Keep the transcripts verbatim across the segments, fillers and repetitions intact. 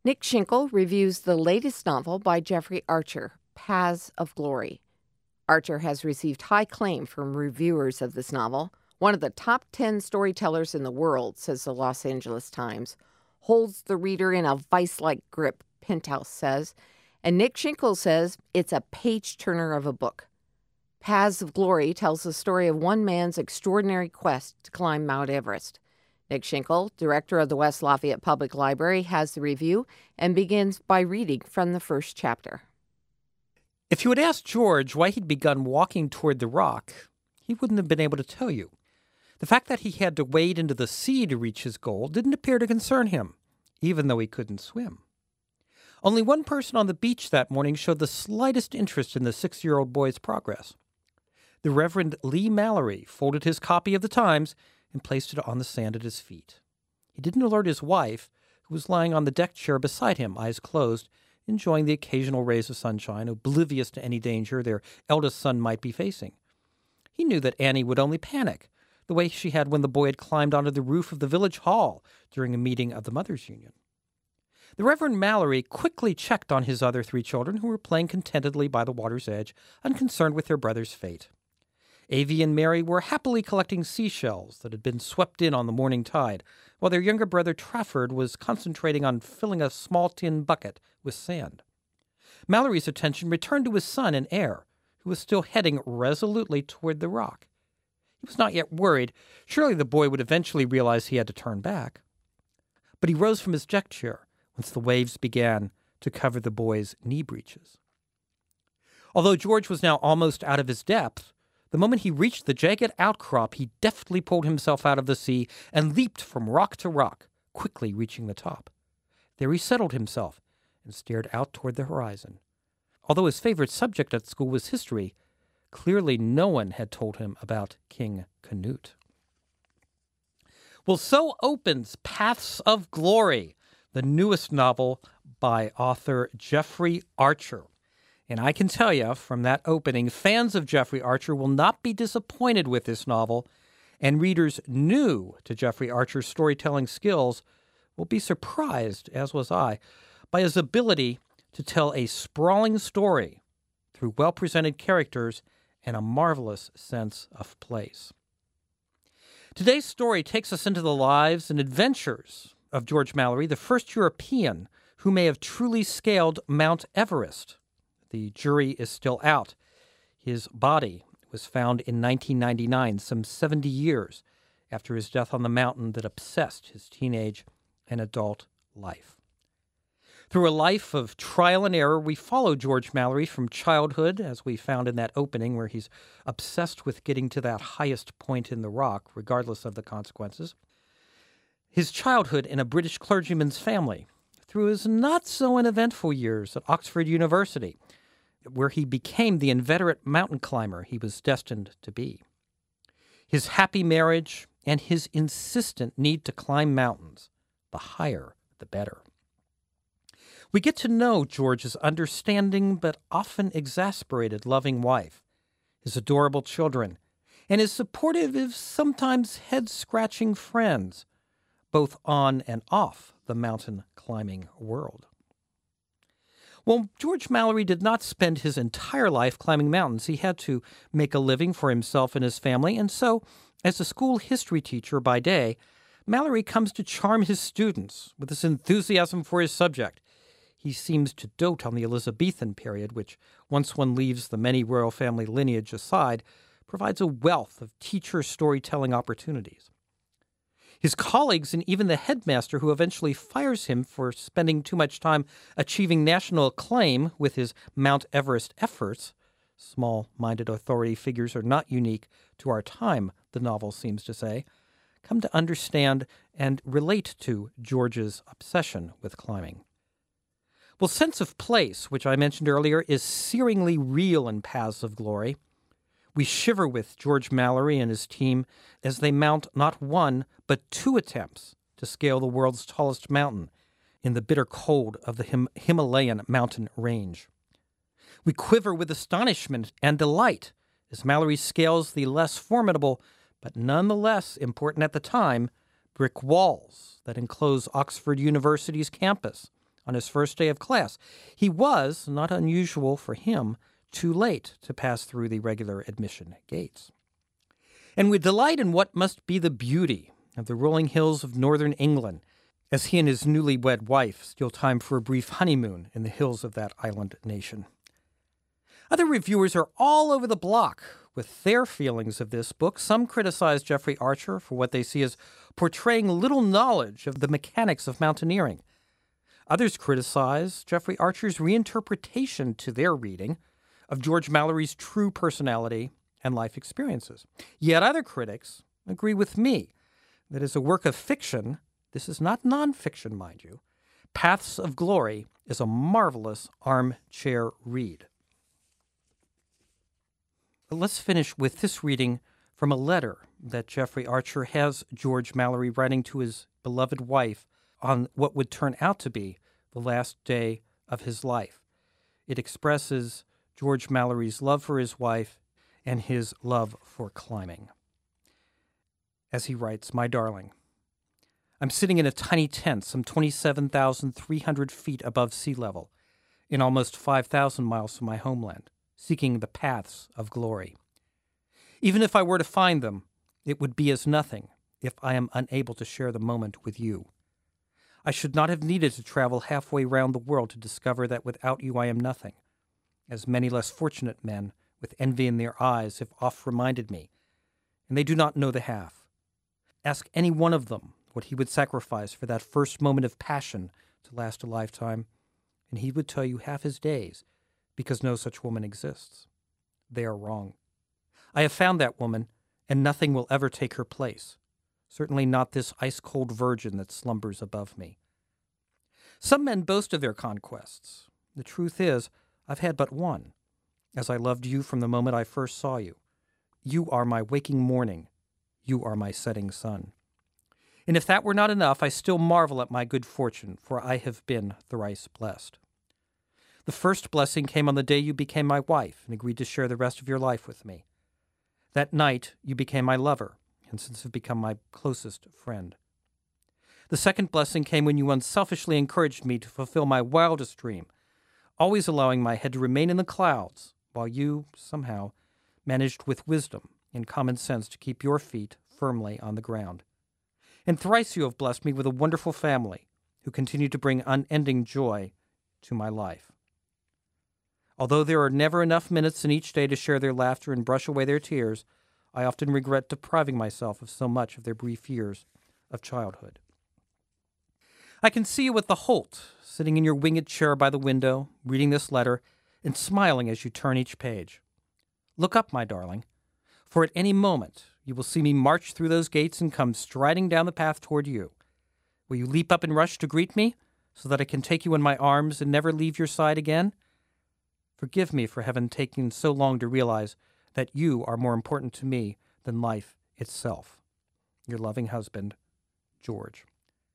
Nick Schinkel reviews the latest novel by Jeffrey Archer, Paths of Glory. Archer has received high acclaim from reviewers of this novel. One of the top ten storytellers in the world, says the Los Angeles Times, holds the reader in a vice-like grip, Penthouse says. And Nick Schinkel says it's a page-turner of a book. Paths of Glory tells the story of one man's extraordinary quest to climb Mount Everest. Nick Schinkel, director of the West Lafayette Public Library, has the review and begins by reading from the first chapter. If you had asked George why he'd begun walking toward the rock, he wouldn't have been able to tell you. The fact that he had to wade into the sea to reach his goal didn't appear to concern him, even though he couldn't swim. Only one person on the beach that morning showed the slightest interest in the six-year-old boy's progress. The Reverend Lee Mallory folded his copy of the Times and placed it on the sand at his feet. He didn't alert his wife, who was lying on the deck chair beside him, eyes closed, enjoying the occasional rays of sunshine, oblivious to any danger their eldest son might be facing. He knew that Annie would only panic, the way she had when the boy had climbed onto the roof of the village hall during a meeting of the Mothers' Union. The Reverend Mallory quickly checked on his other three children, who were playing contentedly by the water's edge, unconcerned with their brother's fate. Avie and Mary were happily collecting seashells that had been swept in on the morning tide, while their younger brother Trafford was concentrating on filling a small tin bucket with sand. Mallory's attention returned to his son and heir, who was still heading resolutely toward the rock. He was not yet worried. Surely the boy would eventually realize he had to turn back. But he rose from his deck chair once the waves began to cover the boy's knee breeches. Although George was now almost out of his depth, the moment he reached the jagged outcrop, he deftly pulled himself out of the sea and leaped from rock to rock, quickly reaching the top. There he settled himself and stared out toward the horizon. Although his favorite subject at school was history, clearly no one had told him about King Canute. Well, so opens Paths of Glory, the newest novel by author Jeffrey Archer. And I can tell you from that opening, fans of Jeffrey Archer will not be disappointed with this novel, and readers new to Jeffrey Archer's storytelling skills will be surprised, as was I, by his ability to tell a sprawling story through well-presented characters and a marvelous sense of place. Today's story takes us into the lives and adventures of George Mallory, the first European who may have truly scaled Mount Everest. The jury is still out. His body was found in nineteen ninety-nine, some seventy years after his death on the mountain that obsessed his teenage and adult life. Through a life of trial and error, we follow George Mallory from childhood, as we found in that opening, where he's obsessed with getting to that highest point in the rock, regardless of the consequences. His childhood in a British clergyman's family, through his not-so-uneventful years at Oxford University, where he became the inveterate mountain climber he was destined to be. His happy marriage and his insistent need to climb mountains, the higher the better. We get to know George's understanding but often exasperated loving wife, his adorable children, and his supportive, if sometimes head-scratching friends, both on and off the mountain climbing world. Well, George Mallory did not spend his entire life climbing mountains. He had to make a living for himself and his family, and so, as a school history teacher by day, Mallory comes to charm his students with his enthusiasm for his subject. He seems to dote on the Elizabethan period, which, once one leaves the many royal family lineage aside, provides a wealth of teacher storytelling opportunities. His colleagues and even the headmaster, who eventually fires him for spending too much time achieving national acclaim with his Mount Everest efforts, small-minded authority figures are not unique to our time, the novel seems to say, come to understand and relate to George's obsession with climbing. Well, sense of place, which I mentioned earlier, is searingly real in Paths of Glory. We shiver with George Mallory and his team as they mount not one, but two attempts to scale the world's tallest mountain in the bitter cold of the Him- Himalayan mountain range. We quiver with astonishment and delight as Mallory scales the less formidable, but nonetheless important at the time, brick walls that enclose Oxford University's campus, on his first day of class. He was, not unusual for him, too late to pass through the regular admission gates. And we delight in what must be the beauty of the rolling hills of northern England, as he and his newlywed wife steal time for a brief honeymoon in the hills of that island nation. Other reviewers are all over the block with their feelings of this book. Some criticize Jeffrey Archer for what they see as portraying little knowledge of the mechanics of mountaineering. Others criticize Jeffrey Archer's reinterpretation to their reading of George Mallory's true personality and life experiences. Yet other critics agree with me that as a work of fiction, this is not nonfiction, mind you, Paths of Glory is a marvelous armchair read. But let's finish with this reading from a letter that Jeffrey Archer has George Mallory writing to his beloved wife on what would turn out to be the last day of his life. It expresses George Mallory's love for his wife and his love for climbing. As he writes, "My darling, I'm sitting in a tiny tent some twenty-seven thousand three hundred feet above sea level, in almost five thousand miles from my homeland, seeking the paths of glory. Even if I were to find them, it would be as nothing if I am unable to share the moment with you. I should not have needed to travel halfway round the world to discover that without you I am nothing, as many less fortunate men, with envy in their eyes, have oft reminded me, and they do not know the half. Ask any one of them what he would sacrifice for that first moment of passion to last a lifetime, and he would tell you half his days, because no such woman exists. They are wrong. I have found that woman, and nothing will ever take her place. Certainly not this ice-cold virgin that slumbers above me. Some men boast of their conquests. The truth is, I've had but one, as I loved you from the moment I first saw you. You are my waking morning. You are my setting sun. And if that were not enough, I still marvel at my good fortune, for I have been thrice blessed. The first blessing came on the day you became my wife and agreed to share the rest of your life with me. That night, you became my lover, and since have become my closest friend. The second blessing came when you unselfishly encouraged me to fulfill my wildest dream, always allowing my head to remain in the clouds, while you, somehow, managed with wisdom and common sense to keep your feet firmly on the ground. And thrice you have blessed me with a wonderful family, who continue to bring unending joy to my life. Although there are never enough minutes in each day to share their laughter and brush away their tears, I often regret depriving myself of so much of their brief years of childhood. I can see you at the Holt, sitting in your winged chair by the window, reading this letter, and smiling as you turn each page. Look up, my darling, for at any moment you will see me march through those gates and come striding down the path toward you. Will you leap up and rush to greet me, so that I can take you in my arms and never leave your side again? Forgive me for having taken so long to realize that you are more important to me than life itself. Your loving husband, George."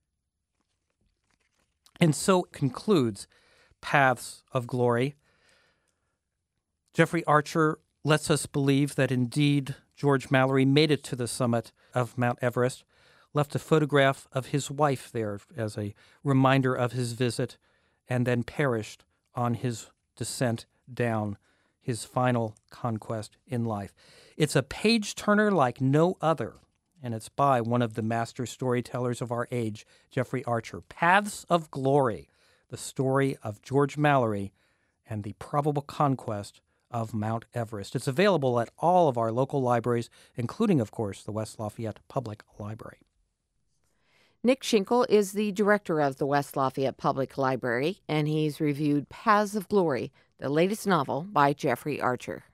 And so concludes Paths of Glory. Jeffrey Archer lets us believe that indeed George Mallory made it to the summit of Mount Everest, left a photograph of his wife there as a reminder of his visit, and then perished on his descent down, his final conquest in life. It's a page-turner like no other, and it's by one of the master storytellers of our age, Jeffrey Archer. Paths of Glory, the story of George Mallory and the probable conquest of Mount Everest. It's available at all of our local libraries, including, of course, the West Lafayette Public Library. Nick Schinkel is the director of the West Lafayette Public Library, and he's reviewed Paths of Glory, the latest novel by Jeffrey Archer.